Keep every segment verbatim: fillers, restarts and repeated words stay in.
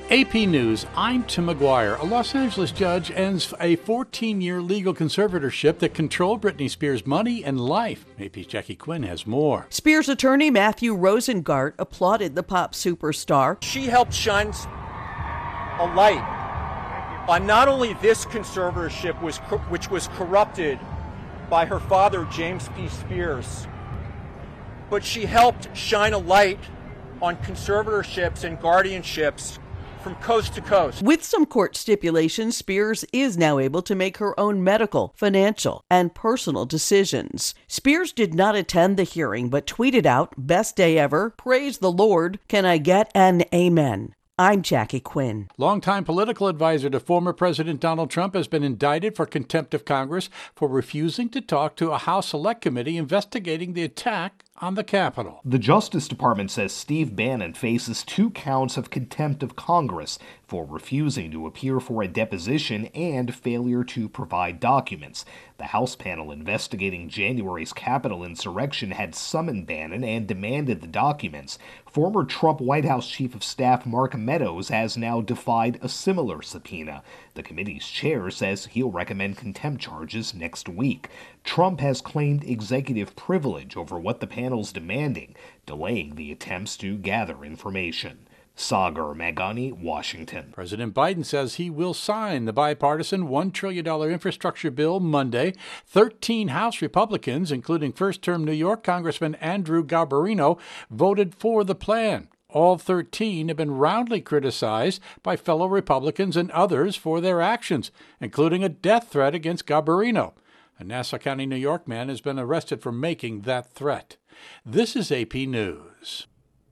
A P News, I'm Tim McGuire. A Los Angeles judge ends a fourteen-year legal conservatorship that controlled Britney Spears' money and life. A P's Jackie Quinn has more. Spears attorney Matthew Rosengart applauded the pop superstar. She helped shine a light on not only this conservatorship, was, which was corrupted by her father, James P. Spears, but she helped shine a light on conservatorships and guardianships from coast to coast. With some court stipulations, Spears is now able to make her own medical, financial, and personal decisions. Spears did not attend the hearing, but tweeted out, "Best day ever. Praise the Lord. Can I get an amen?" I'm Jackie Quinn. Longtime political advisor to former President Donald Trump has been indicted for contempt of Congress for refusing to talk to a House Select Committee investigating the attack on the Capitol. The Justice Department says Steve Bannon faces two counts of contempt of Congress for refusing to appear for a deposition and failure to provide documents. The House panel investigating January's Capitol insurrection had summoned Bannon and demanded the documents. Former Trump White House Chief of Staff Mark Meadows has now defied a similar subpoena. The committee's chair says he'll recommend contempt charges next week. Trump has claimed executive privilege over what the panel's demanding, delaying the attempts to gather information. Sagar Magani, Washington. President Biden says he will sign the bipartisan one trillion dollars infrastructure bill Monday. thirteen House Republicans, including first-term New York Congressman Andrew Garbarino, voted for the plan. All thirteen have been roundly criticized by fellow Republicans and others for their actions, including a death threat against Garbarino. A Nassau County, New York man has been arrested for making that threat. This is A P News.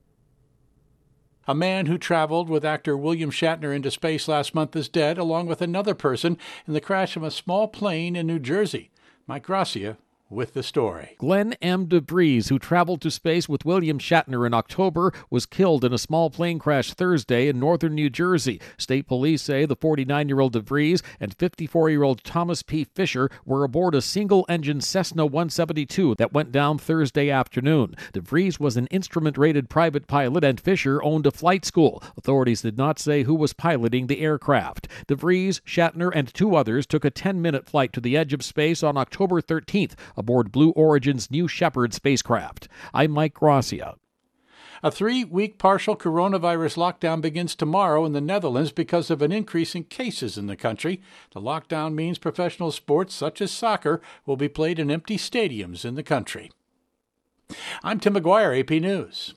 A man who traveled with actor William Shatner into space last month is dead, along with another person, in the crash of a small plane in New Jersey. Mike Gracia with the story. Glenn M. DeVries, who traveled to space with William Shatner in October, was killed in a small plane crash Thursday in northern New Jersey. State police say the forty-nine-year-old DeVries and fifty-four-year-old Thomas P. Fisher were aboard a single-engine Cessna one seventy-two that went down Thursday afternoon. DeVries was an instrument-rated private pilot, and Fisher owned a flight school. Authorities did not say who was piloting the aircraft. DeVries, Shatner, and two others took a ten-minute flight to the edge of space on October thirteenth, aboard Blue Origin's New Shepard spacecraft. I'm Mike Gracia. A three-week partial coronavirus lockdown begins tomorrow in the Netherlands because of an increase in cases in the country. The lockdown means professional sports such as soccer will be played in empty stadiums in the country. I'm Tim McGuire, A P News.